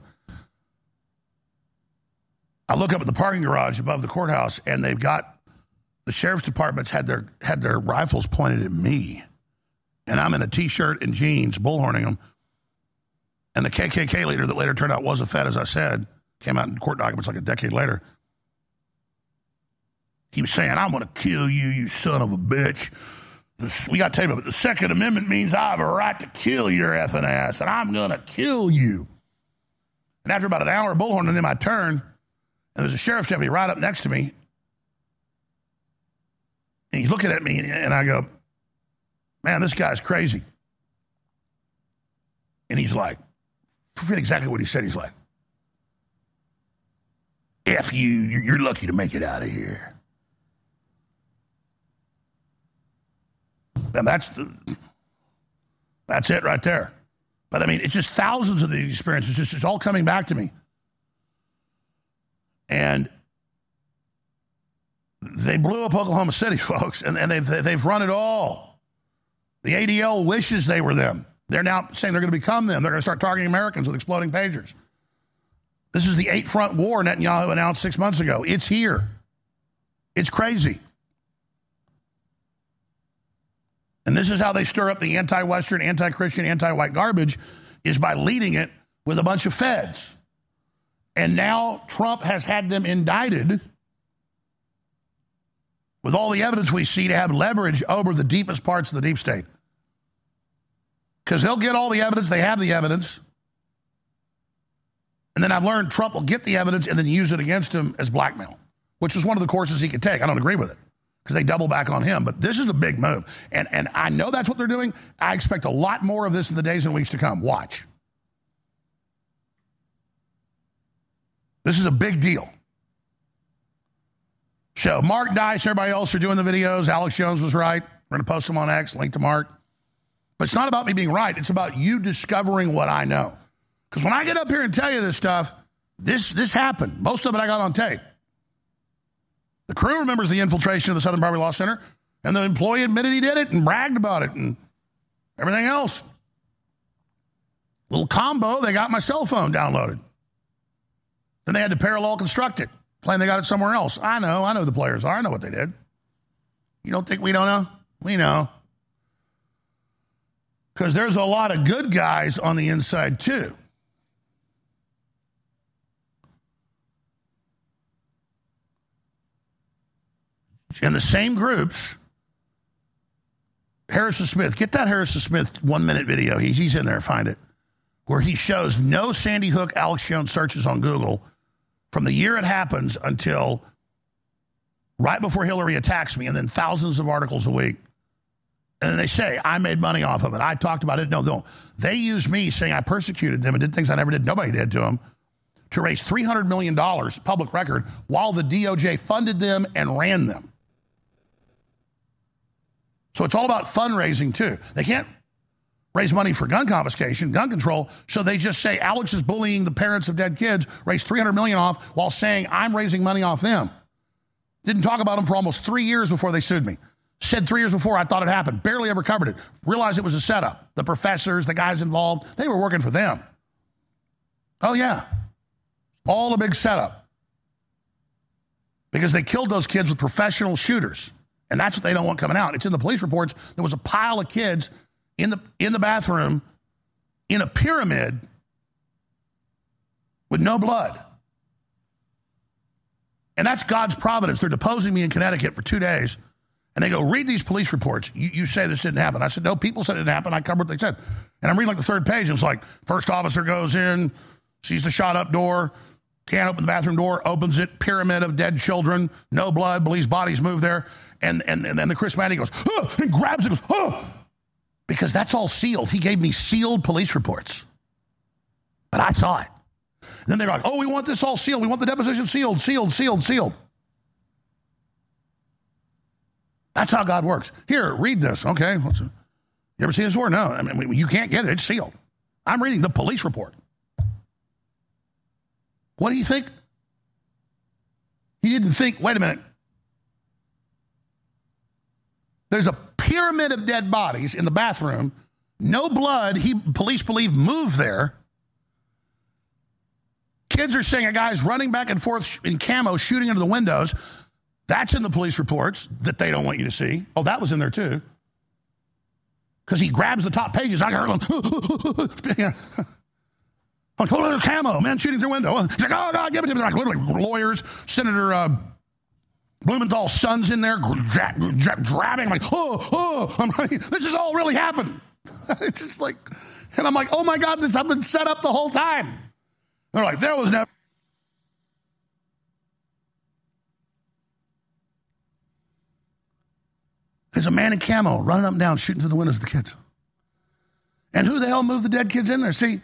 Speaker 2: I look up at the parking garage above the courthouse, and they've got the sheriff's departments had their had their rifles pointed at me, and I'm in a T-shirt and jeans, bullhorning them. And the K K K leader that later turned out was a Fed, as I said, came out in court documents like a decade later. He was saying, "I'm going to kill you, you son of a bitch." This, we got to tell you, but the Second Amendment means I have a right to kill your effing ass, and I'm going to kill you. And after about an hour of bullhorning him, I turned, and there's a sheriff's deputy right up next to me. And he's looking at me, and I go, man, this guy's crazy. And he's like, I forget exactly what he said. He's like, F you, you're lucky to make it out of here. And that's the, that's it right there. But I mean, it's just thousands of these experiences. It's just all coming back to me. And they blew up Oklahoma City, folks, and, and they've, they've run it all. The A D L wishes they were them. They're now saying they're going to become them. They're going to start targeting Americans with exploding pagers. This is the eight-front war Netanyahu announced six months ago. It's here. It's crazy. And this is how they stir up the anti-Western, anti-Christian, anti-white garbage, is by leading it with a bunch of feds. And now Trump has had them indicted with all the evidence we see to have leverage over the deepest parts of the deep state. Because they'll get all the evidence, they have the evidence. And then I've learned Trump will get the evidence and then use it against him as blackmail, which is one of the courses he could take. I don't agree with it because they double back on him. But this is a big move. And, and I know that's what they're doing. I expect a lot more of this in the days and weeks to come. Watch. This is a big deal. So Mark Dice, everybody else are doing the videos. Alex Jones was right. We're going to post them on X, link to Mark. But it's not about me being right. It's about you discovering what I know. Because when I get up here and tell you this stuff, this, this happened. Most of it I got on tape. The crew remembers the infiltration of the Southern Poverty Law Center, and the employee admitted he did it and bragged about it and everything else. Little combo, they got my cell phone downloaded. Then they had to parallel construct it, claim they got it somewhere else. I know, I know who the players are. I know what they did. You don't think we don't know? We know. Because there's a lot of good guys on the inside, too. In the same groups, Harrison Smith, get that Harrison Smith one-minute video. He, he's in there, find it, where he shows no Sandy Hook Alex Jones searches on Google from the year it happens until right before Hillary attacks me, and then thousands of articles a week. And then they say, I made money off of it. I talked about it. No, no. They use me saying I persecuted them and did things I never did. Nobody did to them. To raise three hundred million dollars, public record, while the D O J funded them and ran them. So it's all about fundraising, too. They can't raise money for gun confiscation, gun control, so they just say Alex is bullying the parents of dead kids, raise three hundred million dollars off while saying I'm raising money off them. Didn't talk about them for almost three years before they sued me. Said three years before I thought it happened. Barely ever covered it. Realized it was a setup. The professors, the guys involved, they were working for them. Oh, yeah. All a big setup. Because they killed those kids with professional shooters. And that's what they don't want coming out. It's in the police reports. There was a pile of kids in the in the bathroom in a pyramid with no blood. And that's God's providence. They're deposing me in Connecticut for two days. And they go, read these police reports. You, you say this didn't happen. I said, no, people said it didn't happen. I covered what they said. And I'm reading like the third page. And it's like, first officer goes in, sees the shot up door, can't open the bathroom door, opens it, pyramid of dead children, no blood, believes bodies moved there. And, and, and then the Chris Manning goes, oh, and grabs it, goes, oh, because that's all sealed. He gave me sealed police reports. But I saw it. And then they're like, oh, we want this all sealed. We want the deposition sealed, sealed, sealed, sealed. That's how God works. Here, read this. Okay. What's it? You ever seen this before? No. I mean, you can't get it. It's sealed. I'm reading the police report. What do you think? He didn't think, wait a minute. There's a pyramid of dead bodies in the bathroom. No blood. He, police believe, moved there. Kids are saying a guy's running back and forth in camo, shooting into the windows. That's in the police reports that they don't want you to see. Oh, that was in there too. Because he grabs the top pages. I heard him. Like, hold on, camo, man shooting through window. He's like, oh, God, give it to me. They're like literally lawyers, Senator uh, Blumenthal's son's in there, dra- dra- grabbing. I'm like, oh, oh. I'm like, this is all really happened. It's just like, and I'm like, oh, my God, this has been set up the whole time. They're like, there was never. There's a man in camo running up and down, shooting through the windows of the kids. And who the hell moved the dead kids in there? See?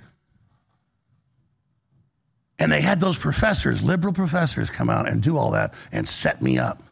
Speaker 2: And they had those professors, liberal professors, come out and do all that and set me up.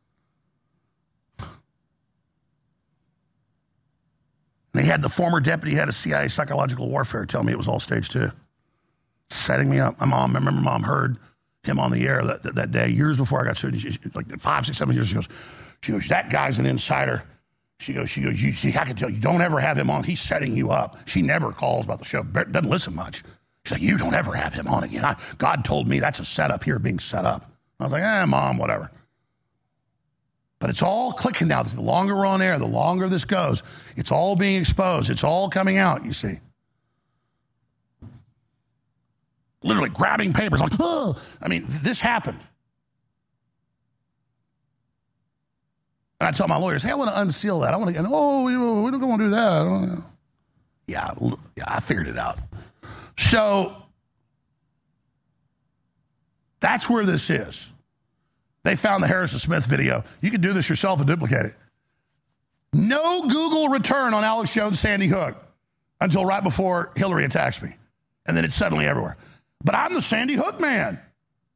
Speaker 2: They had the former deputy head of C I A psychological warfare tell me it was all stage two. Setting me up. My mom, I remember mom heard him on the air that, that, that day, years before I got sued. She, like five, six, seven years, she goes, She goes, that guy's an insider. She goes, she goes, you see, I can tell you, don't ever have him on. He's setting you up. She never calls about the show, doesn't listen much. She's like, you don't ever have him on again. I, God told me that's a setup here being set up. I was like, eh, Mom, whatever. But it's all clicking now. The longer we're on air, the longer this goes. It's all being exposed. It's all coming out, you see. Literally grabbing papers like, oh. I mean, this happened. And I tell my lawyers, hey, I want to unseal that. I want to get, oh, we, we don't want to do that. I don't know. Yeah, yeah, I figured it out. So that's where this is. They found the Harrison Smith video. You can do this yourself and duplicate it. No Google return on Alex Jones Sandy Hook until right before Hillary attacks me. And then it's suddenly everywhere. But I'm the Sandy Hook man.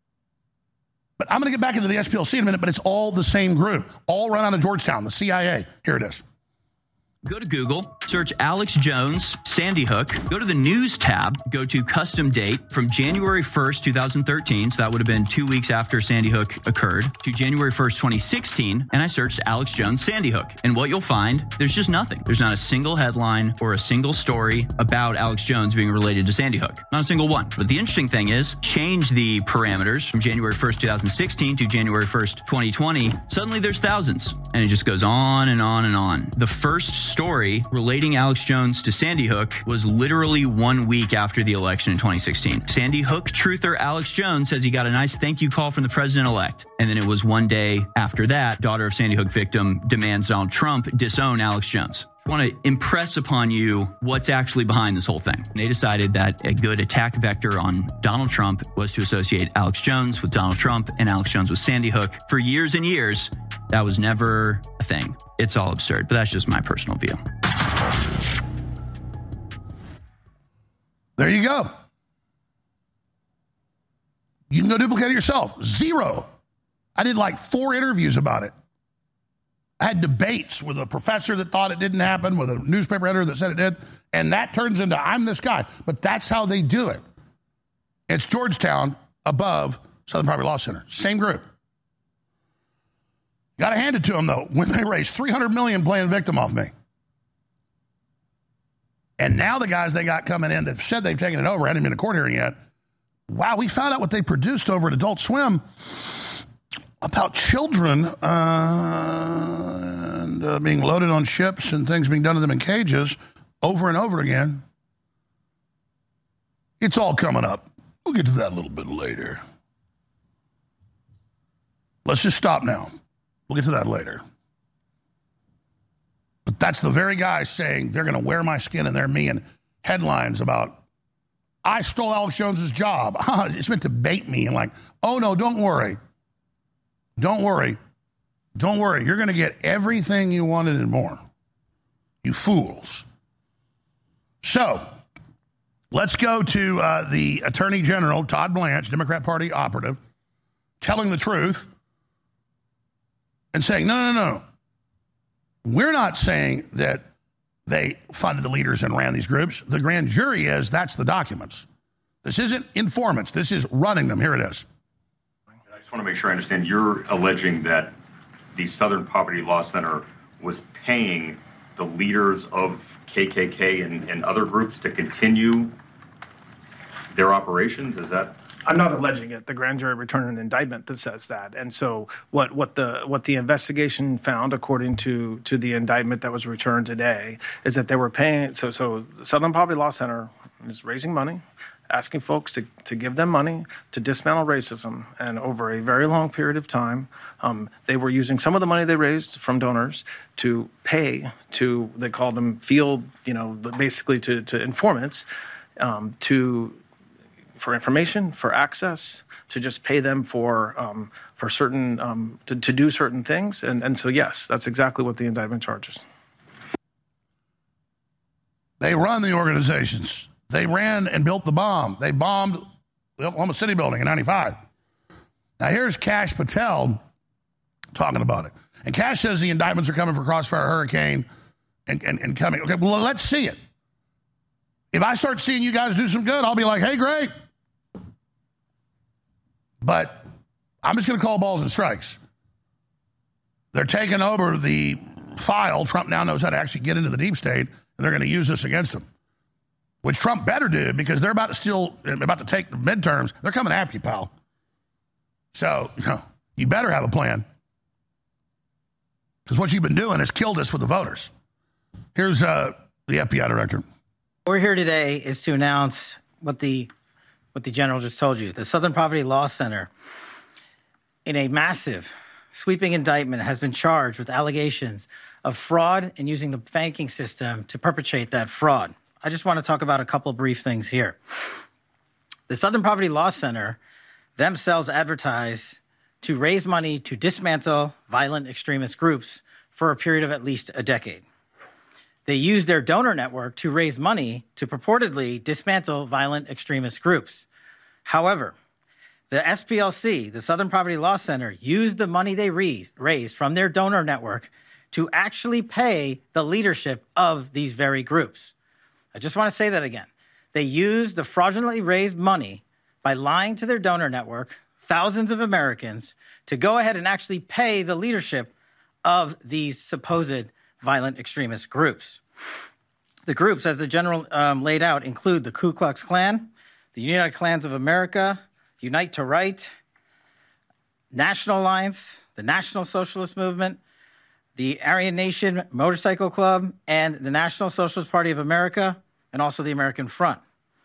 Speaker 2: But I'm going to get back into the S P L C in a minute, but it's all the same group, all run out of Georgetown, the C I A. Here it is.
Speaker 3: Go to Google, search Alex Jones, Sandy Hook, go to the news tab, go to custom date from January first, twenty thirteen, so that would have been two weeks after Sandy Hook occurred, to January first, twenty sixteen, and I searched Alex Jones, Sandy Hook. And what you'll find, there's just nothing. There's not a single headline or a single story about Alex Jones being related to Sandy Hook. Not a single one. But the interesting thing is, change the parameters from January first, twenty sixteen to January first, twenty twenty, suddenly there's thousands. And it just goes on and on and on. The first story relating Alex Jones to Sandy Hook was literally one week after the election in twenty sixteen. Sandy Hook truther Alex Jones says he got a nice thank you call from the president-elect. And then it was one day after that, daughter of Sandy Hook victim demands Donald Trump disown Alex Jones. I want to impress upon you what's actually behind this whole thing. They decided that a good attack vector on Donald Trump was to associate Alex Jones with Donald Trump and Alex Jones with Sandy Hook. For years and years, that was never a thing. It's all absurd, but that's just my personal view.
Speaker 2: There you go. You can go duplicate it yourself. Zero. I did like four interviews about it. I had debates with a professor that thought it didn't happen, with a newspaper editor that said it did, and that turns into I'm this guy. But that's how they do it. It's Georgetown above Southern Poverty Law Center. Same group. Got to hand it to them, though, when they raised three hundred million dollars playing victim off me. And now the guys they got coming in that said they've taken it over, hadn't been in a court hearing yet. Wow, we found out what they produced over at Adult Swim about children uh, and uh, being loaded on ships and things being done to them in cages over and over again. It's all coming up. We'll get to that a little bit later. Let's just stop now. We'll get to that later. But that's the very guy saying they're going to wear my skin and they're me, and headlines about, I stole Alex Jones's job. It's meant to bait me and like, oh no, don't worry. Don't worry. Don't worry. You're going to get everything you wanted and more. You fools. So, let's go to uh, the Attorney General, Todd Blanche, Democrat Party operative, telling the truth and saying, no, no, no. We're not saying that they funded the leaders and ran these groups. The grand jury is, that's the documents. This isn't informants. This is running them. Here it is.
Speaker 4: I just want to make sure I understand. You're alleging that the Southern Poverty Law Center was paying the leaders of K K K and, and other groups to continue their operations? Is that...
Speaker 5: I'm not alleging it. The grand jury returned an indictment that says that. And so what, what the what the investigation found, according to, to the indictment that was returned today, is that they were paying. So so the Southern Poverty Law Center is raising money, asking folks to, to give them money to dismantle racism. And over a very long period of time, um, they were using some of the money they raised from donors to pay to, they called them field, you know, basically to, to informants, um, to... for information, for access, to just pay them for um, for certain um, to, to do certain things, and and so yes, that's exactly what the indictment charges.
Speaker 2: They run the organizations. They ran and built the bomb. They bombed the Oklahoma City building in ninety-five. Now here's Kash Patel talking about it, and Kash says the indictments are coming for Crossfire Hurricane, and and, and coming. Okay, well let's see it. If I start seeing you guys do some good, I'll be like, hey, great. But I'm just going to call balls and strikes. They're taking over the file. Trump now knows how to actually get into the deep state, and they're going to use this against him, which Trump better do, because they're about to steal, about to take the midterms. They're coming after you, pal. So, you know, you better have a plan, because what you've been doing has killed us with the voters. Here's uh, the F B I director.
Speaker 6: What we're here today is to announce what the what the general just told you. The Southern Poverty Law Center, in a massive, sweeping indictment, has been charged with allegations of fraud and using the banking system to perpetrate that fraud. I just want to talk about a couple of brief things here. The Southern Poverty Law Center themselves advertise to raise money to dismantle violent extremist groups for a period of at least a decade. They use their donor network to raise money to purportedly dismantle violent extremist groups. However, The S P L C, the Southern Poverty Law Center, used the money they raised, raised from their donor network to actually pay the leadership of these very groups. I just want to say that again. They used the fraudulently raised money by lying to their donor network, thousands of Americans, to go ahead and actually pay the leadership of these supposed violent extremist groups. The groups, as the general um, laid out, include the Ku Klux Klan, the United Klans of America, Unite to Right, National Alliance, the National Socialist Movement, the Aryan Nation Motorcycle Club, and the National Socialist Party of America, and also the American Front.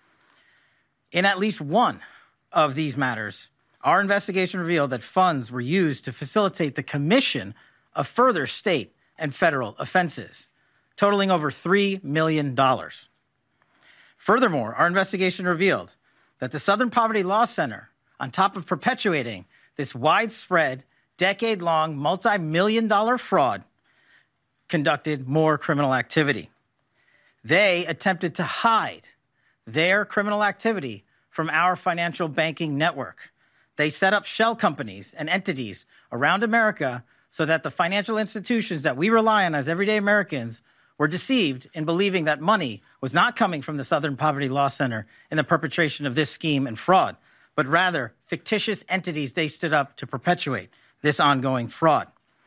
Speaker 6: In at least one of these matters, our investigation revealed that funds were used to facilitate the commission of further state and federal offenses, totaling over three million dollars. Furthermore, our investigation revealed that the Southern Poverty Law Center, on top of perpetuating this widespread, decade-long, multi-million dollar fraud, conducted more criminal activity. They attempted to hide their criminal activity from our financial banking network. They set up shell companies and entities around America so that the financial institutions that we rely on as everyday Americans were deceived in believing that money was not coming from the Southern Poverty Law Center in the perpetration of this scheme and fraud, but rather fictitious entities they stood up to perpetuate this ongoing fraud.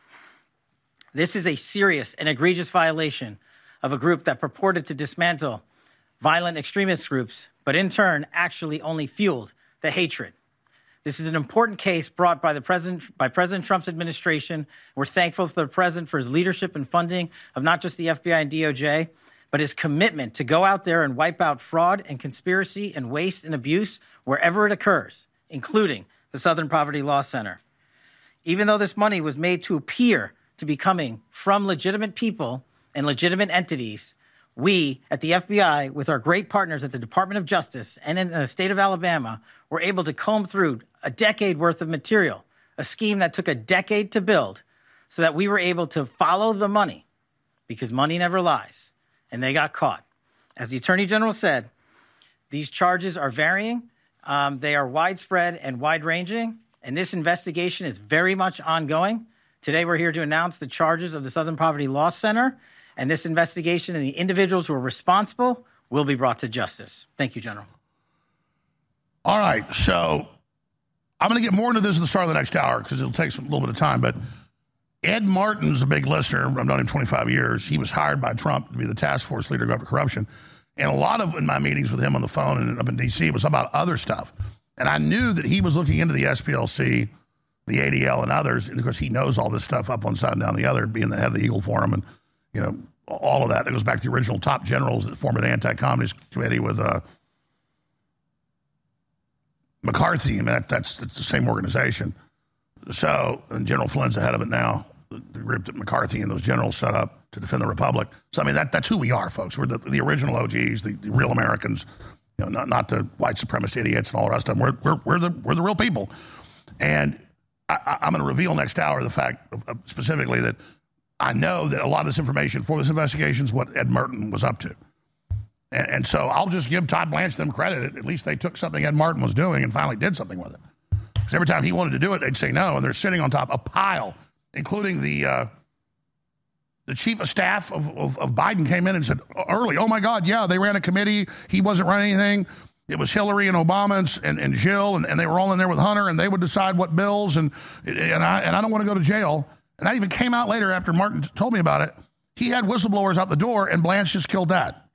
Speaker 6: This is a serious and egregious violation of a group that purported to dismantle violent extremist groups, but in turn actually only fueled the hatred. This is an important case brought by the president, by President Trump's administration. We're thankful for the president for his leadership and funding of not just the F B I and D O J, but his commitment to go out there and wipe out fraud and conspiracy and waste and abuse wherever it occurs, including the Southern Poverty Law Center. Even though this money was made to appear to be coming from legitimate people and legitimate entities, we at the F B I, with our great partners at the Department of Justice and in the state of Alabama, were able to comb through a decade worth of material, a scheme that took a decade to build, so that we were able to follow the money, because money never lies, and they got caught. As the Attorney General said, these charges are varying, um, they are widespread and wide-ranging, and this investigation is very much ongoing. Today we're here to announce the charges of the Southern Poverty Law Center, and this investigation and the individuals who are responsible will be brought to justice. Thank you, General.
Speaker 2: All right, so I'm going to get more into this at the start of the next hour because it'll take some, a little bit of time, but Ed Martin's a big listener. I've known him twenty-five years. He was hired by Trump to be the task force leader of corruption, and a lot of in my meetings with him on the phone and up in D C was about other stuff, and I knew that he was looking into the S P L C, the A D L, and others, and of course he knows all this stuff up one side and down the other, being the head of the Eagle Forum and you know, all of that. That goes back to the original top generals that formed an anti-communist committee with uh, McCarthy. I mean, that, that's, that's the same organization. So, and General Flynn's the head of it now, the, the group that McCarthy and those generals set up to defend the Republic. So, I mean, that, that's who we are, folks. We're the, the original O Gs, the, the real Americans, you know, not, not the white supremacist idiots and all the rest of them. We're, we're, we're, the, we're the real people. And I, I'm going to reveal next hour the fact of, of specifically that I know that a lot of this information for this investigation is what Ed Martin was up to. And, and so I'll just give Todd Blanche them credit. At least they took something Ed Martin was doing and finally did something with it. Because every time he wanted to do it, they'd say no, and they're sitting on top a pile, including the uh, the chief of staff of, of, of Biden came in and said early, oh, my God, yeah, they ran a committee. He wasn't running anything. It was Hillary and Obama and, and, and Jill, and, and they were all in there with Hunter, and they would decide what bills, and and I, and I don't want to go to jail. And that even came out later after Martin told me about it. He had whistleblowers out the door, and Blanche just killed that.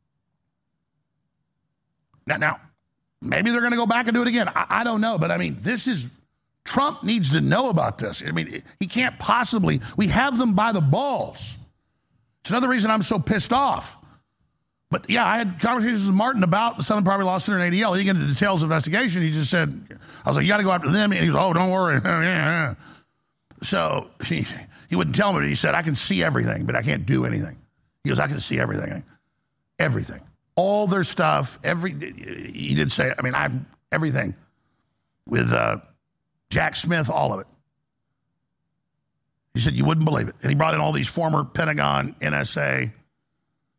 Speaker 2: Now, now maybe they're going to go back and do it again. I, I don't know. But, I mean, this is – Trump needs to know about this. I mean, he can't possibly – we have them by the balls. It's another reason I'm so pissed off. But, yeah, I had conversations with Martin about the Southern Poverty Law Center and A D L. He didn't get into details of investigation. He just said – I was like, you got to go after them. And he goes, oh, don't worry. So he, he wouldn't tell me, but he said, I can see everything, but I can't do anything. He goes, I can see everything. Everything. All their stuff. Every He did say, I mean, I everything with uh, Jack Smith, all of it. He said, you wouldn't believe it. And he brought in all these former Pentagon, N S A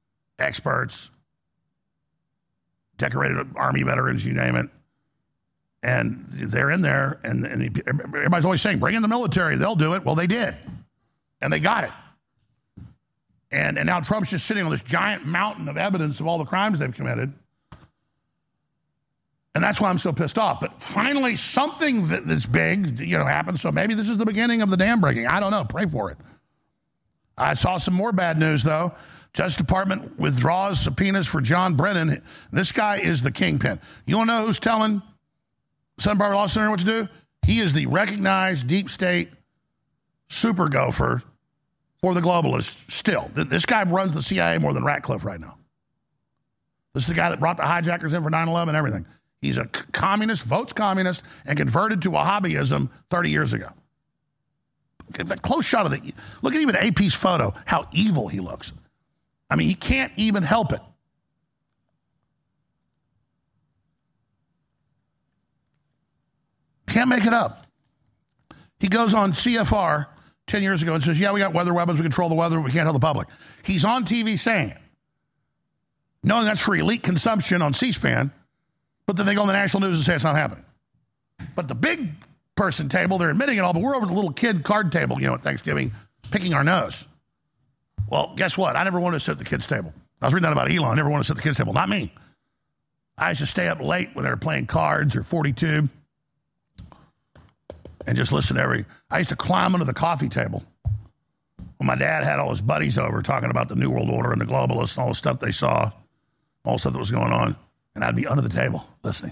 Speaker 2: experts, decorated Army veterans, you name it. And they're in there, and, and he, everybody's always saying, bring in the military, they'll do it. Well, they did, and they got it. And, and now Trump's just sitting on this giant mountain of evidence of all the crimes they've committed. And that's why I'm so pissed off. But finally, something that, that's big, you know, happened. So maybe this is the beginning of the dam breaking. I don't know. Pray for it. I saw some more bad news, though. Justice Department withdraws subpoenas for John Brennan. This guy is the kingpin. You want to know who's telling Southern Poverty Law Center what to do? He is the recognized deep state super gopher for the globalists still. This guy runs the C I A more than Ratcliffe right now. This is the guy that brought the hijackers in for nine eleven and everything. He's a communist, votes communist, and converted to Wahhabism thirty years ago. That close shot of the, look at even A P's photo, how evil he looks. I mean, he can't even help it. Can't make it up. He goes on C F R ten years ago and says, yeah, we got weather weapons, we control the weather, but we can't tell the public. He's on T V saying it, knowing that's for elite consumption on C-SPAN, but then they go on the national news and say it's not happening. But the big person table, they're admitting it all, but we're over the little kid card table, you know, at Thanksgiving, picking our nose. Well, guess what? I never wanted to sit at the kids' table. I was reading that about Elon. I never wanted to sit at the kids' table. Not me. I used to stay up late when they were playing cards or forty-two and just listen to every... I used to climb under the coffee table when my dad had all his buddies over talking about the New World Order and the globalists and all the stuff they saw, all the stuff that was going on, and I'd be under the table listening.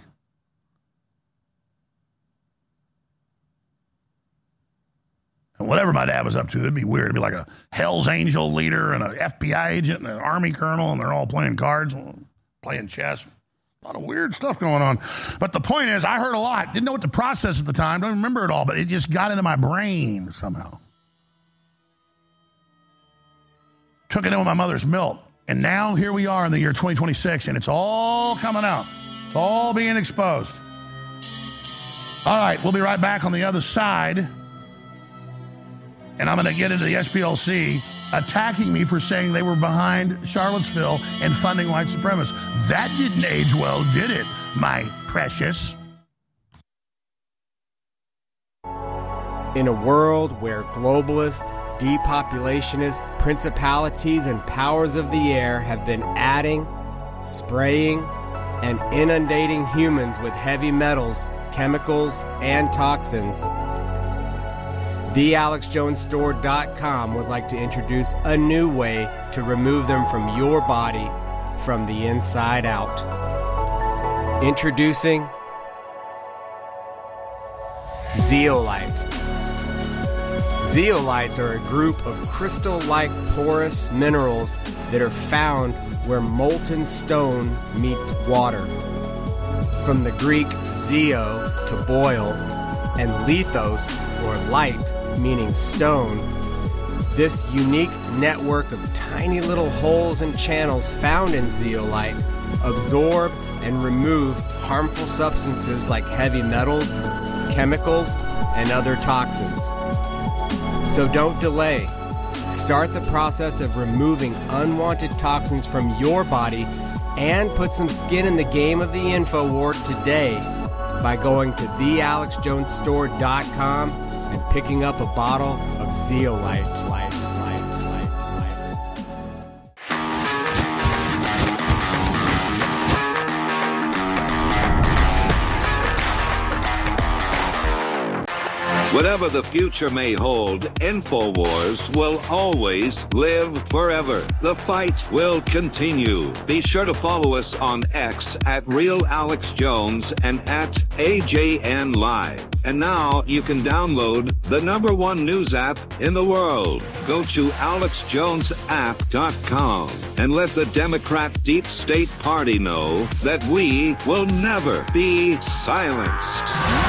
Speaker 2: And whatever my dad was up to, it'd be weird. It'd be like a Hell's Angel leader and an F B I agent and an Army colonel, and they're all playing cards, playing chess. A lot of weird stuff going on. But the point is, I heard a lot. Didn't know what to process at the time. Don't remember it all, but it just got into my brain somehow. Took it in with my mother's milk. And now here we are in the year twenty twenty-six, and it's all coming out. It's all being exposed. All right, we'll be right back on the other side. And I'm going to get into the S P L C attacking me for saying they were behind Charlottesville and funding white supremacists. That didn't age well, did it, my precious?
Speaker 7: In a world where globalist, depopulationist, principalities and powers of the air have been adding, spraying, and inundating humans with heavy metals, chemicals, and toxins, the alex jones store dot com would like to introduce a new way to remove them from your body from the inside out. Introducing Zeolite. Zeolites are a group of crystal-like porous minerals that are found where molten stone meets water. From the Greek zeo, to boil, and lithos, or light, meaning stone, this unique network of tiny little holes and channels found in zeolite absorb and remove harmful substances like heavy metals, chemicals, and other toxins. So don't delay. Start the process of removing unwanted toxins from your body and put some skin in the game of the InfoWar today by going to the alex jones store dot com and picking up a bottle of Zeolite. Light, light, light, light.
Speaker 8: Whatever the future may hold, InfoWars will always live forever. The fight will continue. Be sure to follow us on X at Real Alex Jones and at A J N Live. And now you can download the number one news app in the world. Go to alex jones app dot com and let the Democrat Deep State Party know that we will never be silenced.